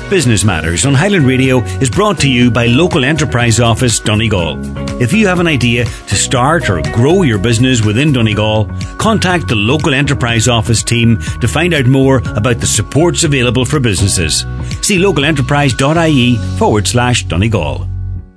Business Matters on Highland Radio is brought to you by Local Enterprise Office Donegal. If you have an idea to start or grow your business within Donegal, contact the Local Enterprise Office team to find out more about the supports available for businesses. See localenterprise.ie/Donegal.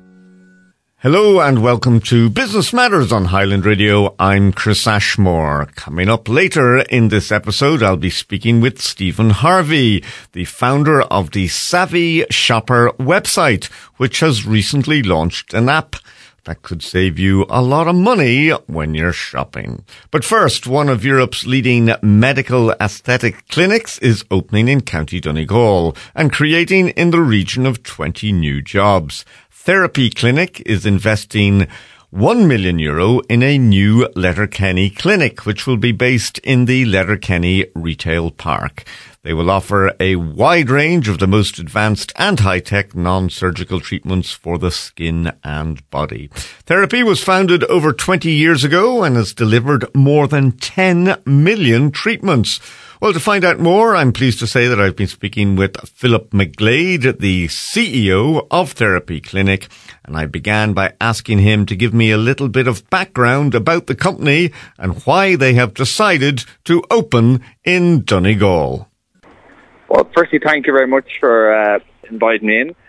Hello and welcome to Business Matters on Highland Radio. I'm Chris Ashmore. Coming up later in this episode, I'll be speaking with Stephen Harvey, the founder of the Savvy Shopper website, which has recently launched an app that could save you a lot of money when you're shopping. But first, one of Europe's leading medical aesthetic clinics is opening in County Donegal and creating in the region of 20 new jobs. Therapy Clinic is investing €1 million in a new Letterkenny clinic, which will be based in the Letterkenny Retail Park. They will offer a wide range of the most advanced and high-tech non-surgical treatments for the skin and body. Therapy was founded over 20 years ago and has delivered more than 10 million treatments. Well, to find out more, I'm pleased to say that I've been speaking with Philip McGlade, the CEO of Therapy Clinic, and I began by asking him to give me a little bit of background about the company and why they have decided to open in Donegal. Well, firstly, thank you very much for inviting me in.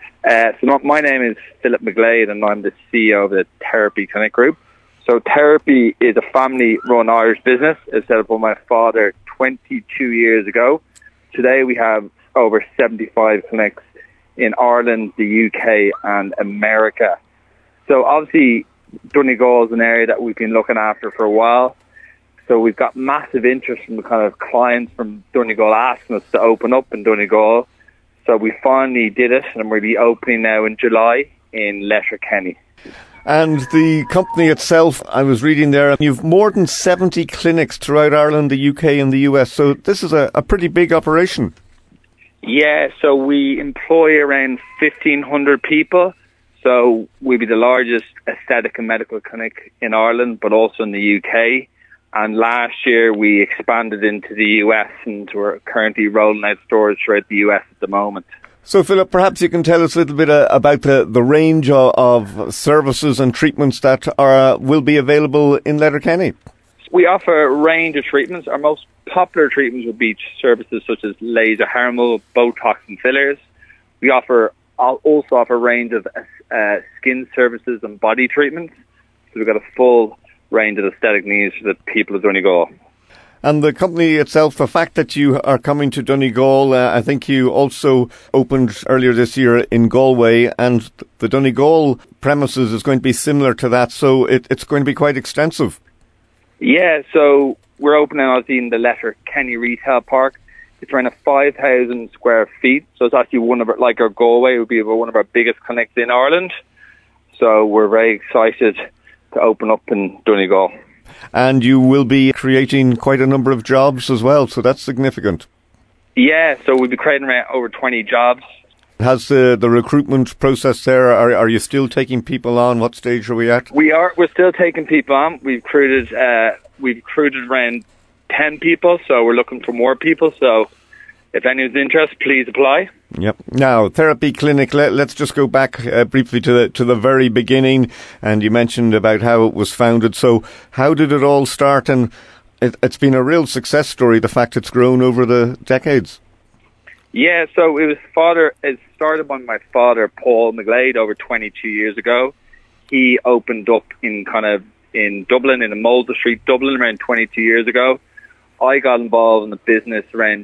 My name is Philip McGlade and I'm the CEO of the Therapy Clinic Group. So Therapy is a family-run Irish business. It was set up by my father 22 years ago. Today we have over 75 clinics in Ireland, the UK and America. So obviously Donegal is an area that we've been looking after for a while. So we've got massive interest from the kind of clients from Donegal asking us to open up in Donegal. So we finally did it and we'll be opening now in July in Letterkenny. And the company itself, I was reading there, you've more than 70 clinics throughout Ireland, the UK and the US. So this is a pretty big operation. Yeah, so we employ around 1,500 people. So we'll be the largest aesthetic and medical clinic in Ireland, but also in the UK. And last year we expanded into the US and we're currently rolling out stores throughout the US at the moment. So, Philip, perhaps you can tell us a little bit about the range of services and treatments that will be available in Letterkenny. We offer a range of treatments. Our most popular treatments would be services such as laser hair removal, Botox and fillers. We also offer a range of skin services and body treatments. So we've got a full range of aesthetic needs for the people of Donegal. And the company itself, the fact that you are coming to Donegal, I think you also opened earlier this year in Galway, and the Donegal premises is going to be similar to that, so it's going to be quite extensive. Yeah, so we're opening obviously in the Letterkenny Retail Park. It's around 5,000 square feet, so it's actually one of our, like our Galway would be one of our biggest clinics in Ireland. So we're very excited to open up in Donegal. And you will be creating quite a number of jobs as well, so that's significant. Yeah, so we'll be creating around over 20 jobs. Has the recruitment process there, are you still taking people on? What stage are we at? We're still taking people on. We've recruited around 10 people, so we're looking for more people. So if anyone's interested, please apply. Yep. Now, Therapy Clinic, let's just go back briefly to the very beginning. And you mentioned about how it was founded. So how did it all start? And it's been a real success story, the fact it's grown over the decades. Yeah, so it started by my father, Paul McGlade, over 22 years ago. He opened up in Dublin, in Molda Street, Dublin, around 22 years ago. I got involved in the business around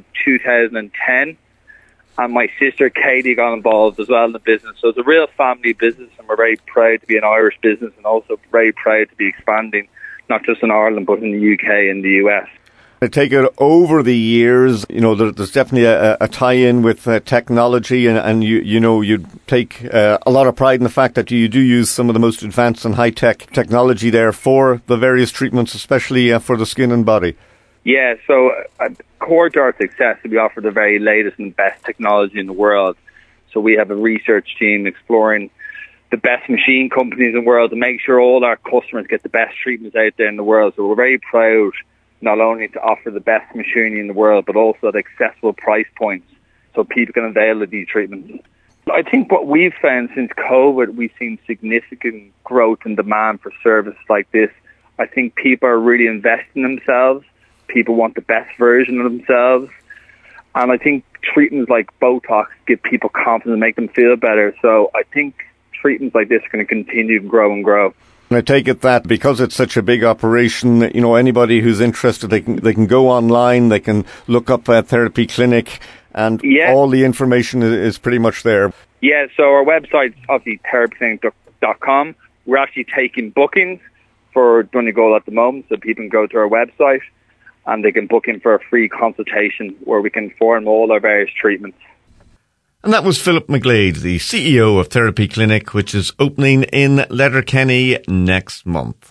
2010. And my sister Katie got involved as well in the business. So it's a real family business, and we're very proud to be an Irish business and also very proud to be expanding, not just in Ireland, but in the UK and the US. I take it over the years, there's definitely a tie-in with technology, and you take a lot of pride in the fact that you do use some of the most advanced and high-tech technology there for the various treatments, especially for the skin and body. Yeah, so core to our success is we offer the very latest and best technology in the world. So we have a research team exploring the best machine companies in the world to make sure all our customers get the best treatments out there in the world. So we're very proud not only to offer the best machinery in the world, but also at accessible price points. so people can avail of these treatments. I think what we've found since COVID, we've seen significant growth in demand for services like this. I think people are really investing in themselves. People want the best version of themselves. And I think treatments like Botox give people confidence and make them feel better. So I think treatments like this are going to continue to grow and grow. And I take it that because it's such a big operation, anybody who's interested, they can go online, they can look up a therapy clinic, and all the information is pretty much there. Yeah, so our website's obviously therapyclinic.com. We're actually taking bookings for Donegal at the moment, so people can go to our website and they can book in for a free consultation where we can inform all our various treatments. And that was Philip McGlade, the CEO of Therapy Clinic, which is opening in Letterkenny next month.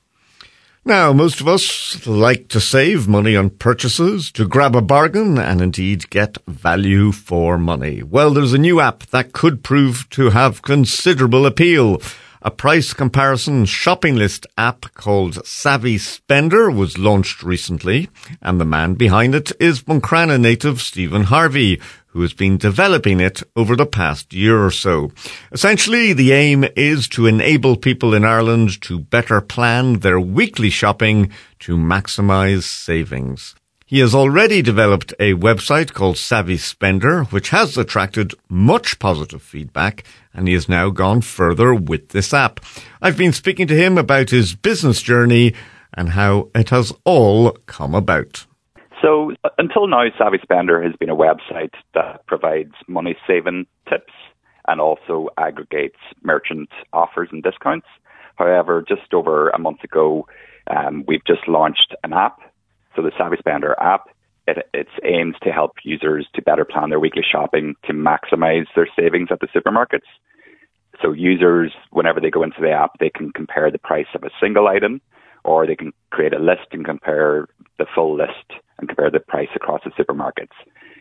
Now, most of us like to save money on purchases, to grab a bargain, and indeed get value for money. Well, there's a new app that could prove to have considerable appeal. A price comparison shopping list app called Savvy Spender was launched recently, and the man behind it is Buncrana native Stephen Harvey, who has been developing it over the past year or so. Essentially, the aim is to enable people in Ireland to better plan their weekly shopping to maximise savings. He has already developed a website called Savvy Spender, which has attracted much positive feedback, and he has now gone further with this app. I've been speaking to him about his business journey and how it has all come about. So until now, Savvy Spender has been a website that provides money-saving tips and also aggregates merchant offers and discounts. However, just over a month ago, we've just launched an app. So the Savvy Spender app, it aims to help users to better plan their weekly shopping to maximize their savings at the supermarkets. So users, whenever they go into the app, they can compare the price of a single item, or they can create a list and compare the full list and compare the price across the supermarkets.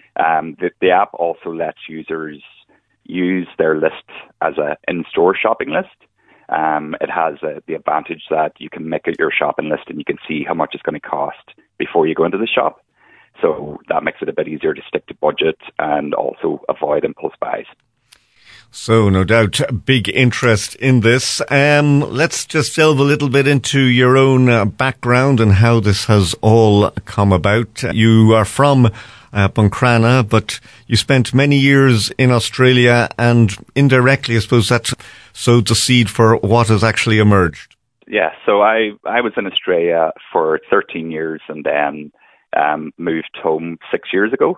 The app also lets users use their list as an in-store shopping list. It has the advantage that you can make it your shopping list and you can see how much it's going to cost before you go into the shop. So that makes it a bit easier to stick to budget and also avoid impulse buys. So no doubt big interest in this. Let's just delve a little bit into your own background and how this has all come about. You are from Buncrana, but you spent many years in Australia, and indirectly, I suppose, that sowed the seed for what has actually emerged. Yeah, so I was in Australia for 13 years and then moved home 6 years ago.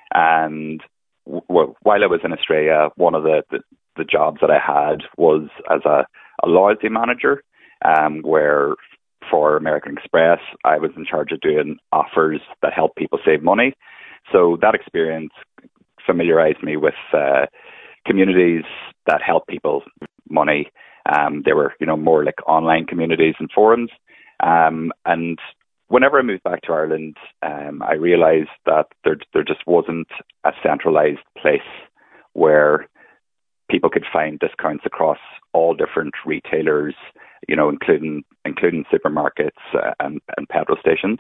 And while I was in Australia, one of the jobs that I had was as a loyalty manager, where for American Express, I was in charge of doing offers that help people save money. So that experience familiarized me with communities that help people money. They were, more like online communities and forums. And whenever I moved back to Ireland, I realized that there just wasn't a centralized place where people could find discounts across all different retailers, including supermarkets and petrol stations.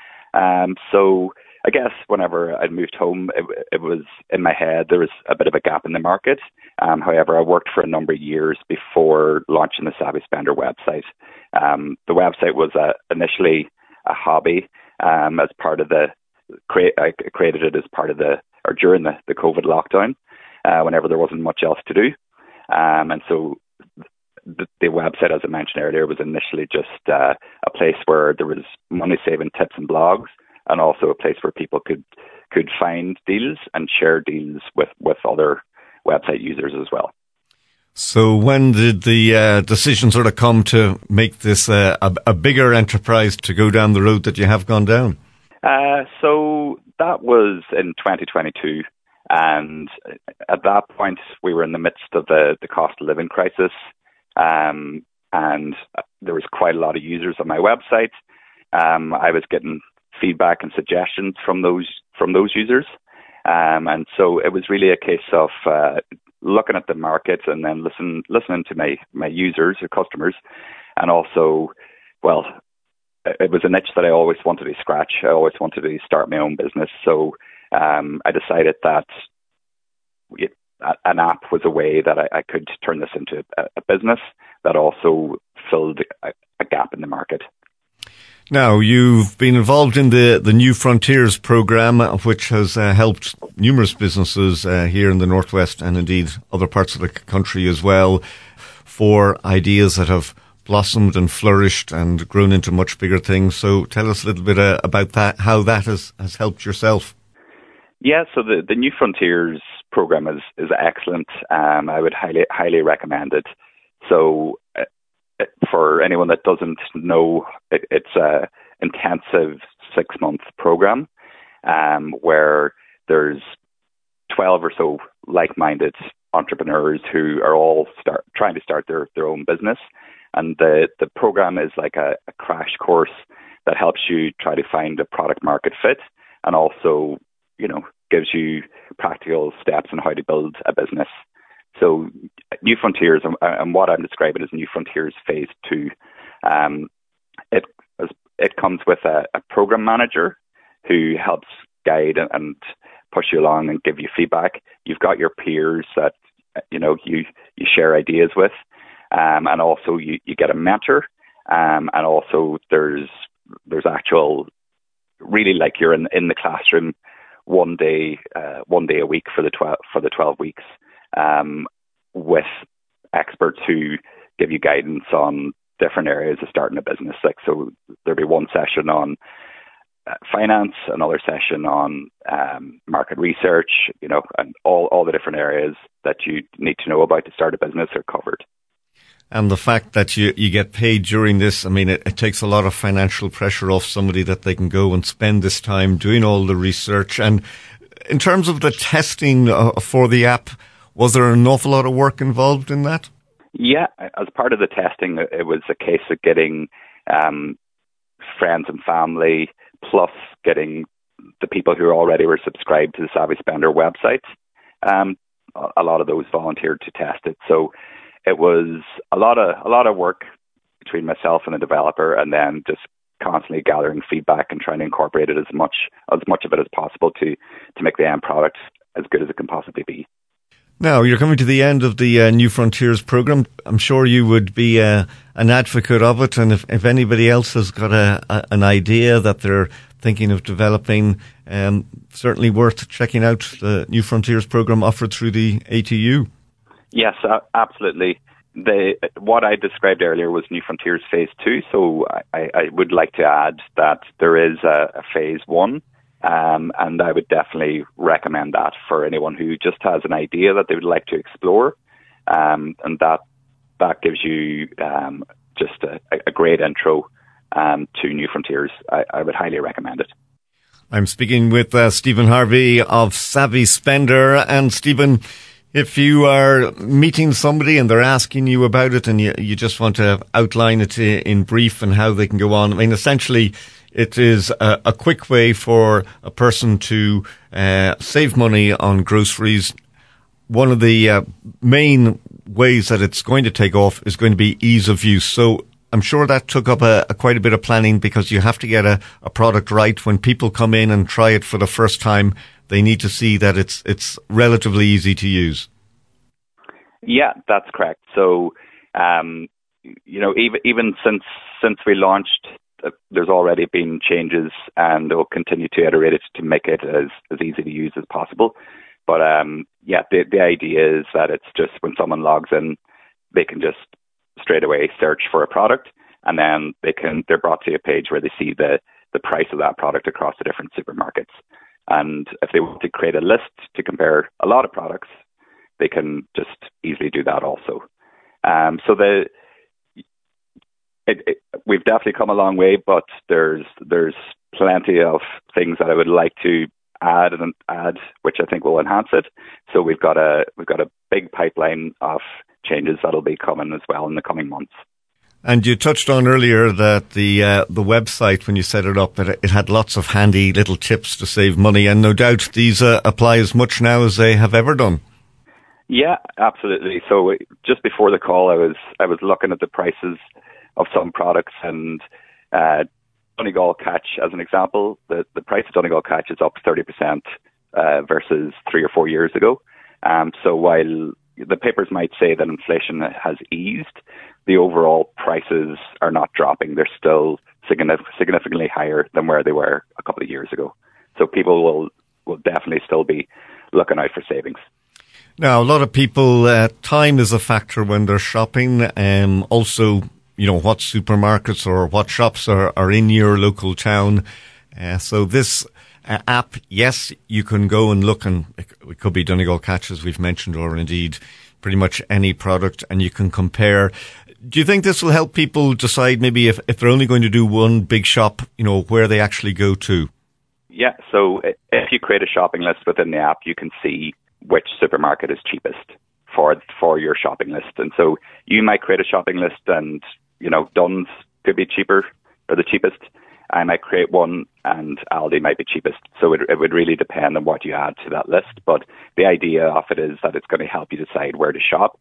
So I guess whenever I moved home, it was in my head, there was a bit of a gap in the market. However, I worked for a number of years before launching the Savvy Spender website. The website was initially a hobby as part of I created it as part of during the COVID lockdown, whenever there wasn't much else to do. And so the website, as I mentioned earlier, was initially just a place where there was money-saving tips and blogs, and also a place where people could find deals and share deals with other website users as well. So when did the decision sort of come to make this a bigger enterprise to go down the road that you have gone down? So that was in 2022. And at that point, we were in the midst of the cost of living crisis. And there was quite a lot of users on my website. I was getting feedback and suggestions from those users. And so it was really a case of looking at the market and then listening to my users or customers. And also, well, it was a niche that I always wanted to scratch. I always wanted to start my own business. So I decided that an app was a way that I could turn this into a business that also filled a gap in the market. Now, you've been involved in the New Frontiers program, which has helped numerous businesses here in the Northwest and indeed other parts of the country as well, for ideas that have blossomed and flourished and grown into much bigger things. So tell us a little bit about that, how that has helped yourself. Yeah, so the New Frontiers program is excellent. I would highly recommend it. So for anyone that doesn't know, it's a intensive 6-month program where there's 12 or so like-minded entrepreneurs who are all trying to start their own business. And the program is like a crash course that helps you try to find a product market fit, and also, gives you practical steps on how to build a business. So New Frontiers, and what I'm describing as New Frontiers Phase 2, it comes with a program manager who helps guide and push you along and give you feedback. You've got your peers that you share ideas with, and also you get a mentor, and also there's actual, really like you're in the classroom one day a week for the 12 weeks, with experts who give you guidance on different areas of starting a business. Like, so there'll be one session on finance, another session on market research, and all the different areas that you need to know about to start a business are covered. And the fact that you get paid during this, I mean, it takes a lot of financial pressure off somebody, that they can go and spend this time doing all the research. And in terms of the testing for the app, was there an awful lot of work involved in that? Yeah, as part of the testing, it was a case of getting friends and family, plus getting the people who already were subscribed to the Savvy Spender website. A lot of those volunteered to test it. So it was a lot of work between myself and the developer, and then just constantly gathering feedback and trying to incorporate it as much of it as possible to make the end product as good as it can possibly be. Now, you're coming to the end of the New Frontiers program. I'm sure you would be an advocate of it, and if anybody else has got an idea that they're thinking of developing, certainly worth checking out the New Frontiers program offered through the ATU. Yes, absolutely. What I described earlier was New Frontiers Phase 2, so I would like to add that there is a Phase 1, and I would definitely recommend that for anyone who just has an idea that they would like to explore, and that gives you just a great intro to New Frontiers. I would highly recommend it. I'm speaking with Stephen Harvey of Savvy Spender. And Stephen, if you are meeting somebody and they're asking you about it and you just want to outline it in brief and how they can go on, I mean, essentially it is a quick way for a person to save money on groceries. One of the main ways that it's going to take off is going to be ease of use. So I'm sure that took up quite a bit of planning, because you have to get a product right. When people come in and try it for the first time, they need to see that it's relatively easy to use. Yeah, that's correct. So, even since we launched, there's already been changes, and they'll continue to iterate it to make it as easy to use as possible. But the idea is that it's just when someone logs in, they can just straight away search for a product, and then they're brought to a page where they see the price of that product across the different supermarkets. And if they want to create a list to compare a lot of products, they can just easily do that also. We've definitely come a long way, but there's plenty of things that I would like to add, which I think will enhance it. So we've got a big pipeline of changes that'll be coming as well in the coming months. And you touched on earlier that the website, when you set it up, it had lots of handy little tips to save money, and no doubt these apply as much now as they have ever done. Yeah, absolutely. So just before the call, I was looking at the prices of some products, and Donegal Catch, as an example, the price of Donegal Catch is up 30% versus 3 or 4 years ago. So while the papers might say that inflation has eased, the overall prices are not dropping. They're still significantly higher than where they were a couple of years ago. So people will definitely still be looking out for savings. Now, a lot of people, time is a factor when they're shopping. Also, what supermarkets or what shops are in your local town. So this app, yes, you can go and look, and it could be Donegal Catch, as we've mentioned, or indeed pretty much any product, and you can compare. Do you think this will help people decide maybe if they're only going to do one big shop, where they actually go to? Yeah, so if you create a shopping list within the app, you can see which supermarket is cheapest for your shopping list. And so you might create a shopping list and, Dunnes could be cheaper or the cheapest. I might create one and Aldi might be cheapest. So it would really depend on what you add to that list. But the idea of it is that it's going to help you decide where to shop.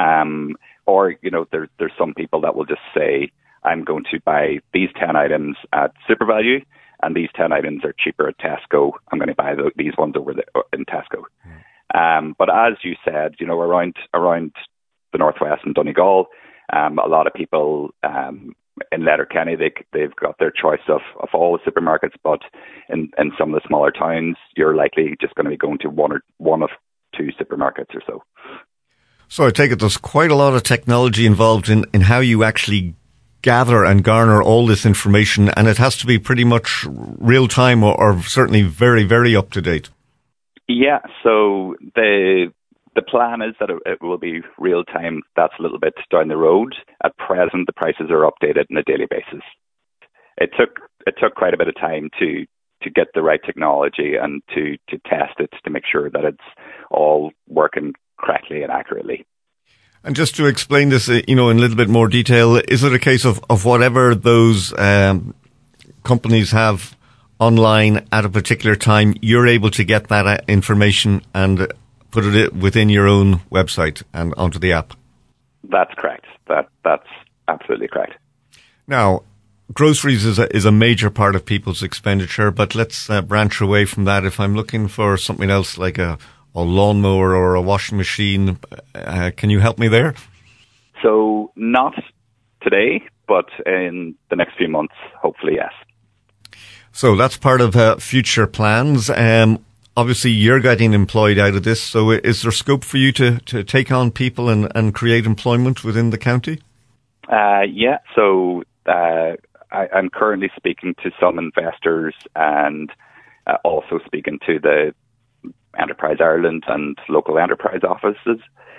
Or, there's some people that will just say, I'm going to buy these 10 items at SuperValu and these 10 items are cheaper at Tesco. I'm going to buy these ones over in Tesco. But as you said, around the Northwest and Donegal, a lot of people in Letterkenny, they've got their choice of all the supermarkets, but in some of the smaller towns, you're likely just going to be going to one of two supermarkets or so. So I take it there's quite a lot of technology involved in how you actually gather and garner all this information, and it has to be pretty much real time or certainly very, very up to date. Yeah, so the plan is that it will be real time. That's a little bit down the road. At present, the prices are updated on a daily basis. It took quite a bit of time to get the right technology and to test it to make sure that it's all working correctly and accurately. And just to explain this, in a little bit more detail, is it a case of whatever those companies have online at a particular time, you're able to get that information and put it within your own website and onto the app? That's correct. That's absolutely correct. Now, groceries is a major part of people's expenditure, but let's branch away from that. If I'm looking for something else like a lawnmower or a washing machine, can you help me there? So not today, but in the next few months, hopefully, yes. So that's part of future plans. Obviously, you're getting employed out of this. So is there scope for you to take on people and create employment within the county? Yeah. So I'm currently speaking to some investors and also speaking to the Enterprise Ireland and local enterprise offices.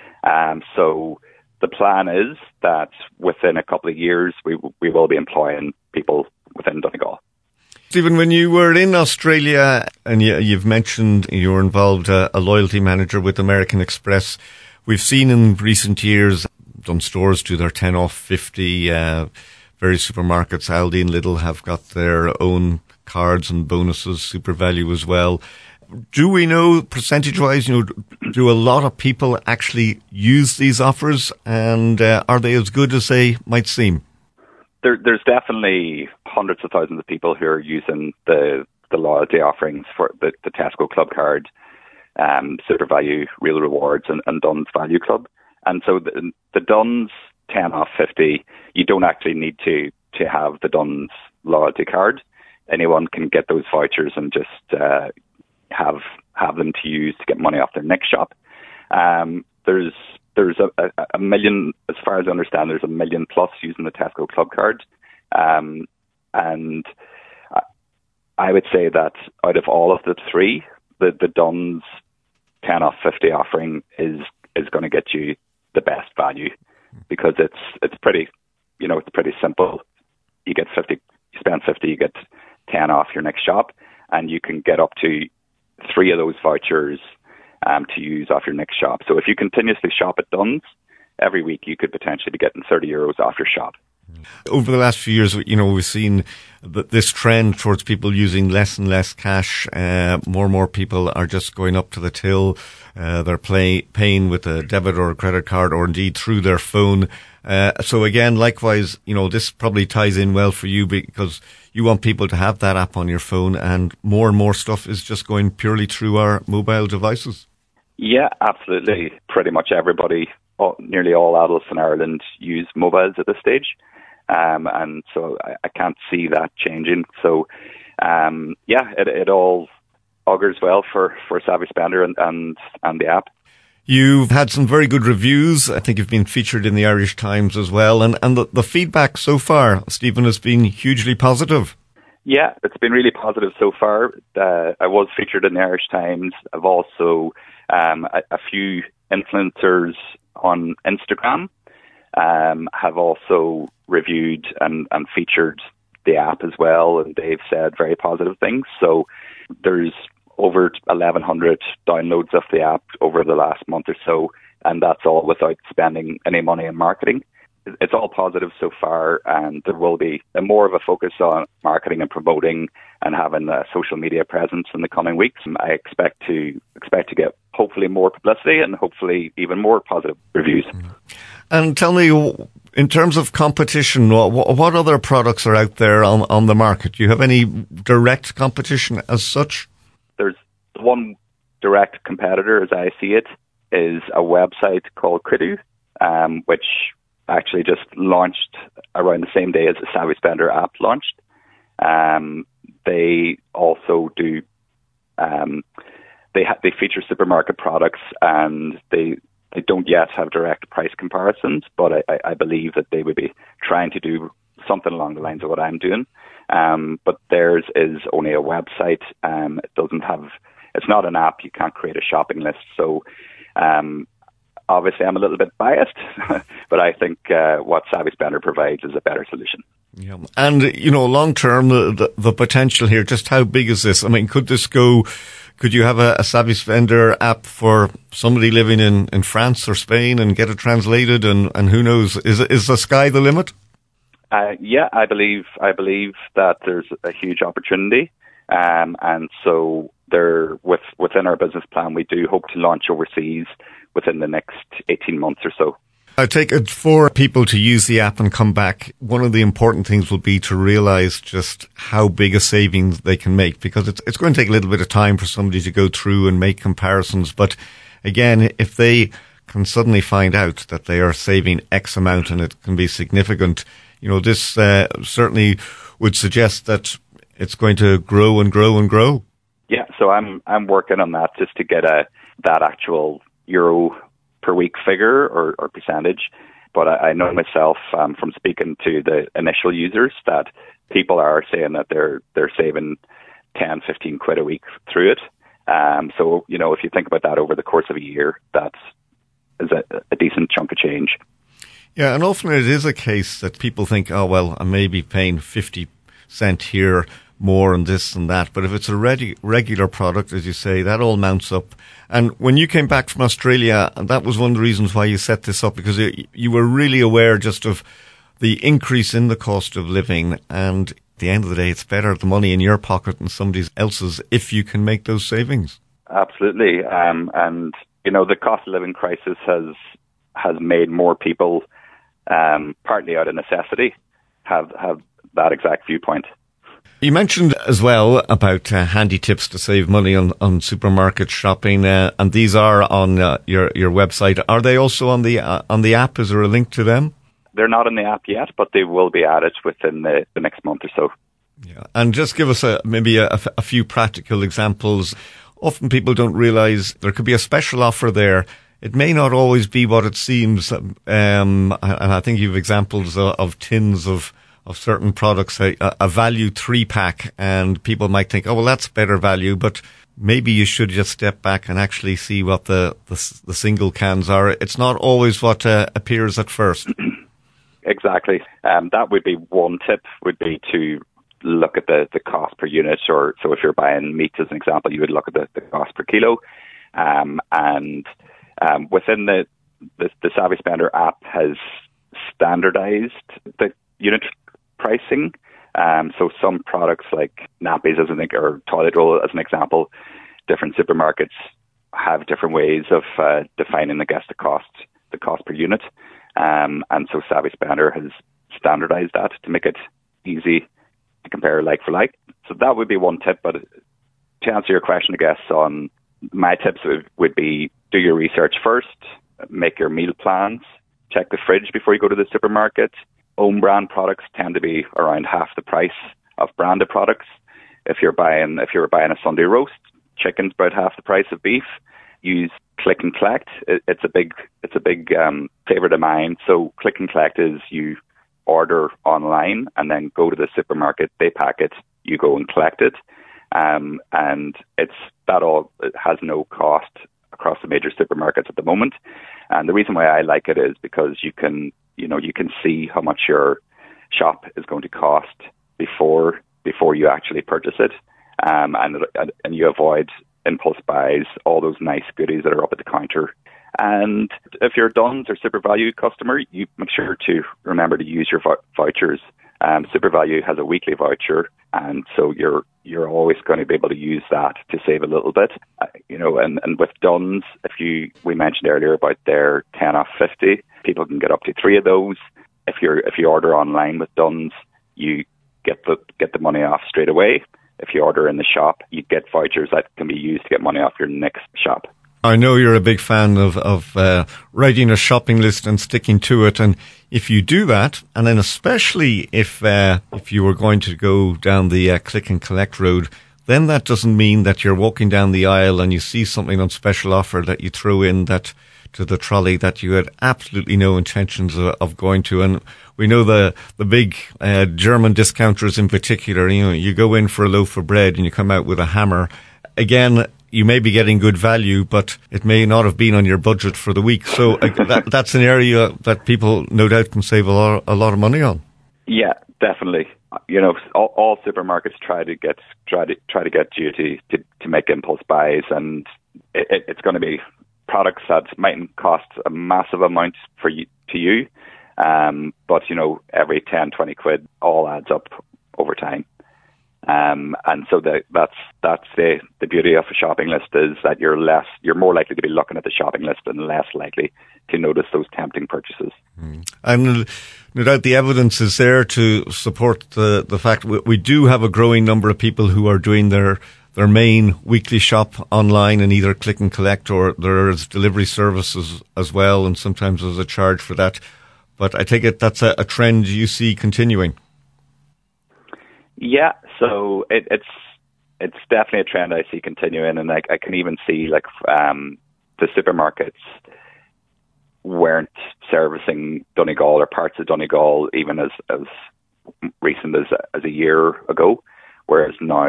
So the plan is that within a couple of years, we will be employing people within Donegal. Stephen, when you were in Australia, and you've mentioned you were involved, a loyalty manager with American Express, we've seen in recent years some stores do their 10 off 50. Various supermarkets, Aldi and Lidl, have got their own cards and bonuses, SuperValu as well. Do we know, percentage-wise, do a lot of people actually use these offers, and are they as good as they might seem? There's definitely hundreds of thousands of people who are using the loyalty offerings for the Tesco Club Card, SuperValu, Real Rewards, and Dunnes Value Club. And so the Dunnes 10 off 50, you don't actually need to have the Dunnes loyalty card. Anyone can get those vouchers and just have them to use to get money off their next shop. There's a million, as far as I understand, there's 1 million plus using the Tesco Club Card. And I would say that out of all of the three, the Dunnes 10 off 50 offering is going to get you the best value, because it's pretty, it's pretty simple. You get 50, you spend 50, you get 10 off your next shop, and you can get up to 3 of those vouchers to use off your next shop. So if you continuously shop at Dunnes, every week you could potentially be getting €30 off your shop. Over the last few years, we've seen this trend towards people using less and less cash. More and more people are just going up to the till. They're paying with a debit or a credit card, or indeed through their phone. So again, likewise, this probably ties in well for you, because you want people to have that app on your phone, and more stuff is just going purely through our mobile devices. Yeah, absolutely. Pretty much everybody, nearly all adults in Ireland use mobiles at this stage. And so I can't see that changing. So, it all augurs well for Savvy Spender and the app. You've had some very good reviews. I think you've been featured in the Irish Times as well. And the feedback so far, Stephen, has been hugely positive. Yeah, it's been really positive so far. I was featured in the Irish Times. I've also a few influencers on Instagram have also reviewed and featured the app as well, and they've said very positive things. So there's over 1,100 downloads of the app over the last month or so, and that's all without spending any money in marketing. It's all positive so far, and there will be more of a focus on marketing and promoting and having a social media presence in the coming weeks. I expect to get hopefully more publicity and hopefully even more positive reviews. And tell me, in terms of competition, what other products are out there on the market? Do you have any direct competition as such? There's one direct competitor, as I see it, is a website called Kridu, which actually just launched around the same day as the Savvy Spender app launched. They also do, they feature supermarket products, and they don't yet have direct price comparisons, but I believe that they would be trying to do something along the lines of what I'm doing. But theirs is only a website. It's not an app. You can't create a shopping list. So, obviously I'm a little bit biased, but I think what Savvy Spender provides is a better solution. Yeah. And, long term, the potential here, just how big is this? I mean, could you have a Savvy Spender app for somebody living in France or Spain and get it translated? And who knows, is the sky the limit? Yeah, I believe that there's a huge opportunity. And so within our business plan, we do hope to launch overseas within the next 18 months or so. I take it for people to use the app and come back, one of the important things will be to realize just how big a savings they can make, because it's going to take a little bit of time for somebody to go through and make comparisons. But again, if they can suddenly find out that they are saving X amount and it can be significant, this certainly would suggest that it's going to grow and grow and grow. Yeah, so I'm working on that just to get that actual euro per week figure or percentage. But I know myself from speaking to the initial users that people are saying that they're saving 10, 15 quid a week through it. So, if you think about that over the course of a year, that is a decent chunk of change. Yeah, and often it is a case that people think, oh, well, I may be paying 50 cent here more and this and that. But if it's a regular product, as you say, that all mounts up. And when you came back from Australia, that was one of the reasons why you set this up, because you were really aware just of the increase in the cost of living. And at the end of the day, it's better the money in your pocket than somebody else's if you can make those savings. Absolutely. And, the cost of living crisis has made more people, partly out of necessity, have that exact viewpoint. You mentioned as well about handy tips to save money on supermarket shopping, and these are on your website. Are they also on the app? Is there a link to them? They're not on the app yet, but they will be added within the next month or so. Yeah, and just give us maybe a few practical examples. Often people don't realise there could be a special offer there. It may not always be what it seems, and I think you have examples of tins of certain products, a value 3-pack, and people might think, oh, well, that's better value, but maybe you should just step back and actually see what the single cans are. It's not always what appears at first. Exactly. That would be one tip, would be to look at the cost per unit, or so if you're buying meat as an example, you would look at the cost per kilo. And within the Savvy Spender app has standardized the unit pricing. So some products like nappies or toilet roll as an example, different supermarkets have different ways of defining the cost per unit. And so Savvy Spender has standardized that to make it easy to compare like for like. So that would be one tip. But to answer your question, I guess, on my tips would be do your research first, make your meal plans, check the fridge before you go to the supermarket. Own brand products tend to be around half the price of branded products. If you were buying a Sunday roast, chicken's about half the price of beef. Use Click and Collect. It's a big favorite of mine. So Click and Collect is you order online and then go to the supermarket. They pack it. You go and collect it, and it has no cost across the major supermarkets at the moment. And the reason why I like it is because you can see how much your shop is going to cost before you actually purchase it, and you avoid impulse buys, all those nice goodies that are up at the counter. And if you're a Dunnes or SuperValu customer, you make sure to remember to use your vouchers. SuperValu has a weekly voucher, and so you're always going to be able to use that to save a little bit. And with Dunnes, we mentioned earlier about their 10 off 50, people can get up to 3 of those. If you order online with Dunnes, you get the money off straight away. If you order in the shop, you get vouchers that can be used to get money off your next shop. I know you're a big fan of writing a shopping list and sticking to it. And if you do that, and then especially if you were going to go down the click and collect road, then that doesn't mean that you're walking down the aisle and you see something on special offer that you throw in that to the trolley that you had absolutely no intentions of going to. And we know the big German discounters in particular, you go in for a loaf of bread and you come out with a hammer. Again, you may be getting good value, but it may not have been on your budget for the week. So that's an area that people no doubt can save a lot of money on. Yeah, definitely. All supermarkets try to get you to make impulse buys, and it's going to be products that mightn't cost a massive amount to you, but every 10, 20 quid all adds up over time. And so that's the beauty of a shopping list is that you're more likely to be looking at the shopping list and less likely to notice those tempting purchases. And no doubt the evidence is there to support the fact we do have a growing number of people who are doing their main weekly shop online and either click and collect, or there's delivery services as well, and sometimes there's a charge for that. But I take it that's a trend you see continuing. Yeah, so it's definitely a trend I see continuing, and I can even see the supermarkets weren't servicing Donegal or parts of Donegal even as recent as a year ago, whereas now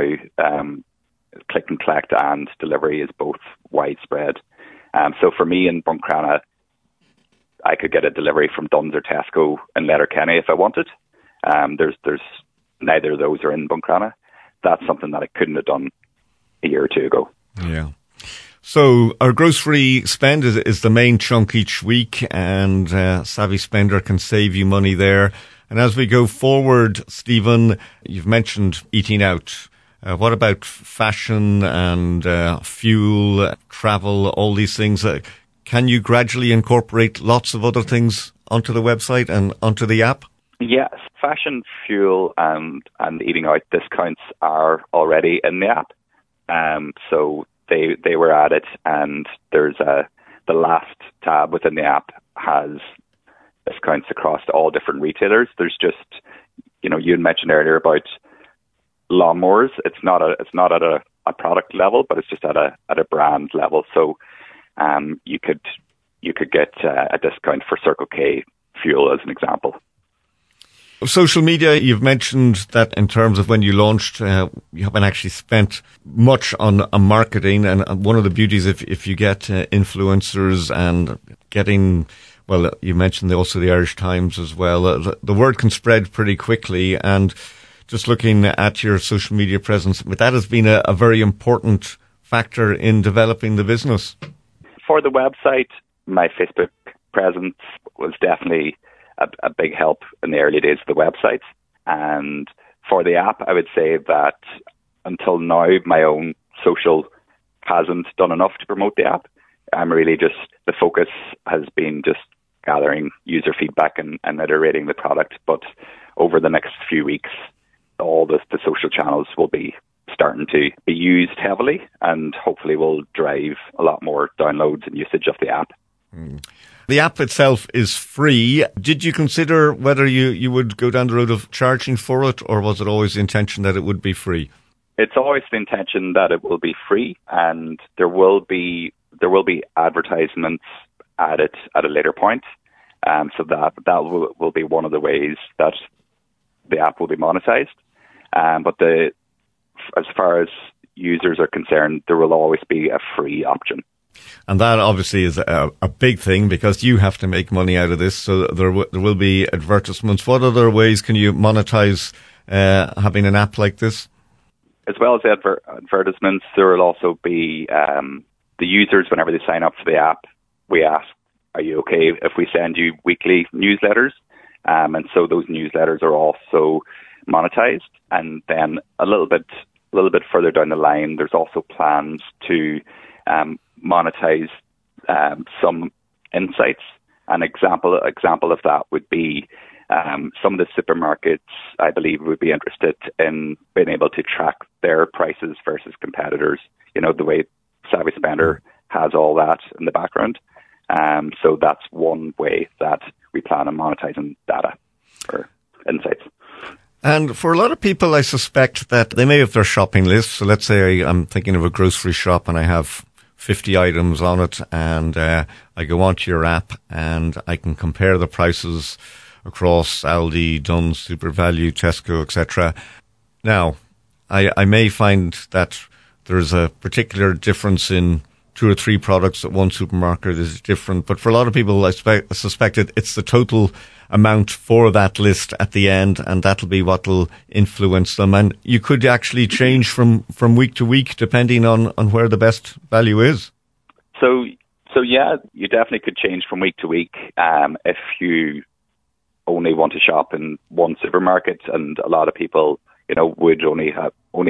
click and collect and delivery is both widespread. So for me in Buncrana, I could get a delivery from Dunnes or Tesco in Letterkenny if I wanted. There's neither of those are in Buncrana. That's something that I couldn't have done a year or two ago. Yeah. So our grocery spend is the main chunk each week, and Savvy Spender can save you money there. And as we go forward, Stephen, you've mentioned eating out. What about fashion and fuel, travel, all these things? Can you gradually incorporate lots of other things onto the website and onto the app? Yes, fashion, fuel, and eating out discounts are already in the app. So they were added, and there's the last tab within the app has discounts across all different retailers. There's just, you had mentioned earlier about lawnmowers. It's not at a product level, but it's just at a brand level. So you could get a discount for Circle K fuel as an example. Social media, you've mentioned that in terms of when you launched, you haven't actually spent much on marketing. And one of the beauties if you get influencers and getting, well, you mentioned also the Irish Times as well, the word can spread pretty quickly. And just looking at your social media presence, that has been a very important factor in developing the business. For the website, my Facebook presence was definitely a big help in the early days of the website. And for the app, I would say that until now, my own social hasn't done enough to promote the app. I'm really just, the focus has been just gathering user feedback and iterating the product. But over the next few weeks, all the social channels will be starting to be used heavily, and hopefully will drive a lot more downloads and usage of the app. The app itself is free. Did you consider whether you would go down the road of charging for it, or was it always the intention that it would be free? It's always the intention that it will be free, and there will be advertisements added at a later point. So that will be one of the ways that the app will be monetized. But as far as users are concerned, there will always be a free option. And that obviously is a big thing, because you have to make money out of this. So there will be advertisements. What other ways can you monetize having an app like this? As well as the advertisements, there will also be the users, whenever they sign up for the app, we ask, are you okay if we send you weekly newsletters? And so those newsletters are also monetized. And then a little bit further down the line, there's also plans to monetize some insights. An example of that would be some of the supermarkets, I believe, would be interested in being able to track their prices versus competitors. You know, the way Savvy Spender has all that in the background. So that's one way that we plan on monetizing data or insights. And for a lot of people, I suspect that they may have their shopping list. So let's say I'm thinking of a grocery shop and I have 50 items on it, and I go onto your app and I can compare the prices across Aldi, Dunnes, SuperValu, Tesco, etc. Now, I may find that there's a particular difference in 2 or 3 products at one supermarket is different. But for a lot of people, I suspect it's the total amount for that list at the end, and that'll be what will influence them. And you could actually change from week to week depending on where the best value is. So yeah, you definitely could change from week to week if you only want to shop in one supermarket, and a lot of people, you know, would only have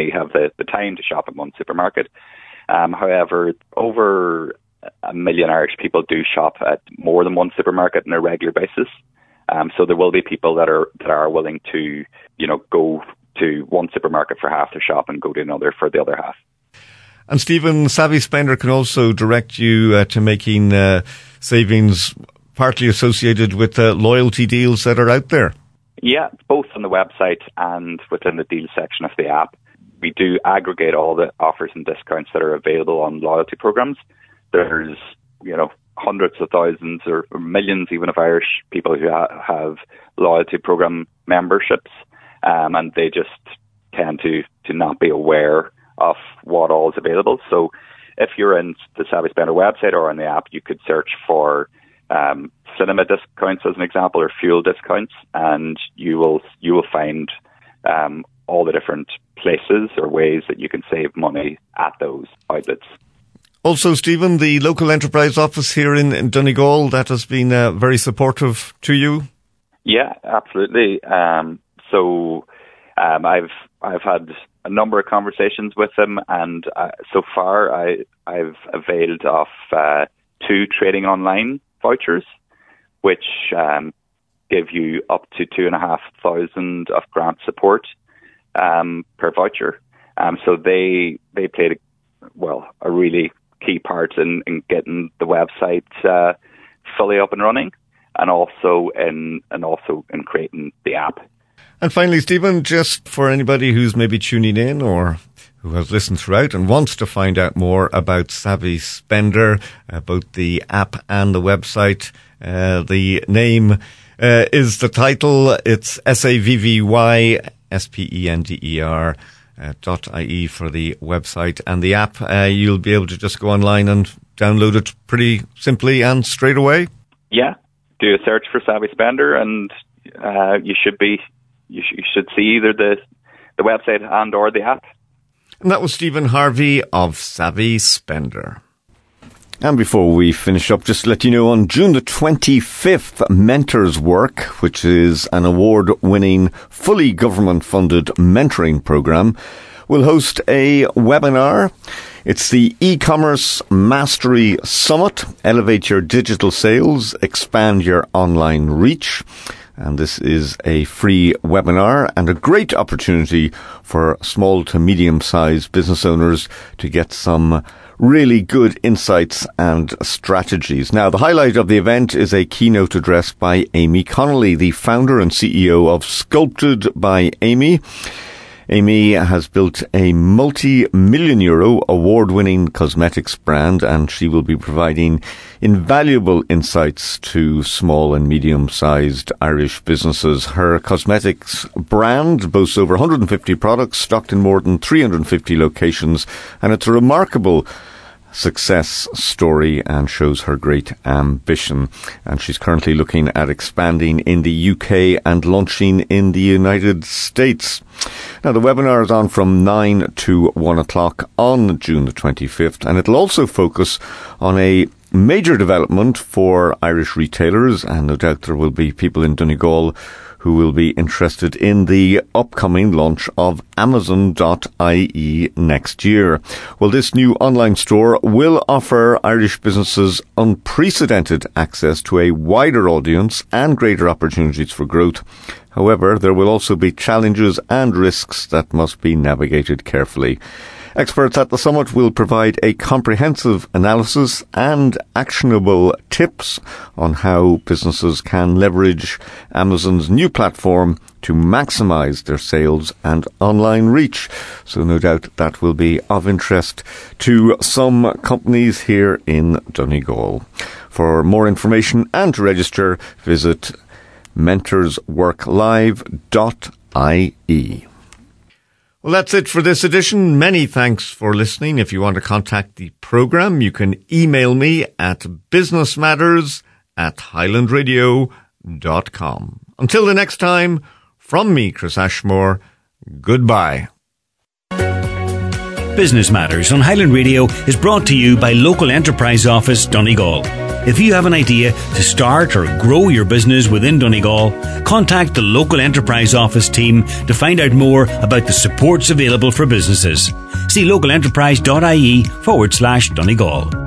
the time to shop in one supermarket. However, over 1 million Irish people do shop at more than one supermarket on a regular basis. So there will be people that are willing to, you know, go to one supermarket for half their shop and go to another for the other half. And Stephen, Savvy Spender can also direct you to making savings partly associated with loyalty deals that are out there. Yeah, both on the website and within the deals section of the app. We do aggregate all the offers and discounts that are available on loyalty programs. There's, you know, hundreds of thousands or millions even of Irish people who have loyalty program memberships, and they just tend to not be aware of what all is available. So if you're in the Savvy Spender website or on the app, you could search for cinema discounts as an example, or fuel discounts, and you will find all the different places or ways that you can save money at those outlets. Also, Stephen, the local enterprise office here in Donegal, that has been very supportive to you. Yeah, absolutely. So I've had a number of conversations with them, and so far I've availed of 2 trading online vouchers, which give you up to 2,500 of grant support per voucher. So they played a really key part in getting the website fully up and running, and also in creating the app. And finally, Stephen, just for anybody who's maybe tuning in or who has listened throughout and wants to find out more about Savvy Spender, both the app and the website, the name is the title. It's SAVVYSPENDER .ie for the website, and the app you'll be able to just go online and download it pretty simply and straight away. Yeah, do a search for Savvy Spender, and you should see either the website and or the app. And that was Stephen Harvey of Savvy Spender. And before we finish up, just to let you know, on June the 25th, Mentors Work, which is an award-winning, fully government-funded mentoring program, will host a webinar. It's the E-Commerce Mastery Summit. Elevate your digital sales, expand your online reach. And this is a free webinar and a great opportunity for small to medium-sized business owners to get some really good insights and strategies. Now, the highlight of the event is a keynote address by Amy Connolly, the founder and CEO of Sculpted by Amy. Amy has built a multi-million euro award-winning cosmetics brand, and she will be providing invaluable insights to small and medium-sized Irish businesses. Her cosmetics brand boasts over 150 products stocked in more than 350 locations, and it's a remarkable success story and shows her great ambition. And she's currently looking at expanding in the UK and launching in the United States. Now, the webinar is on from 9 to 1 o'clock on June the 25th, and it'll also focus on a major development for Irish retailers, and no doubt there will be people in Donegal who will be interested in the upcoming launch of Amazon.ie next year. Well, this new online store will offer Irish businesses unprecedented access to a wider audience and greater opportunities for growth. However, there will also be challenges and risks that must be navigated carefully. Experts at the summit will provide a comprehensive analysis and actionable tips on how businesses can leverage Amazon's new platform to maximize their sales and online reach. So no doubt that will be of interest to some companies here in Donegal. For more information and to register, visit mentorsworklive.ie. Well, that's it for this edition. Many thanks for listening. If you want to contact the program, you can email me at businessmatters@highlandradio.com. Until the next time, from me, Chris Ashmore, goodbye. Business Matters on Highland Radio is brought to you by Local Enterprise Office, Donegal. If you have an idea to start or grow your business within Donegal, contact the Local Enterprise Office team to find out more about the supports available for businesses. See localenterprise.ie/Donegal.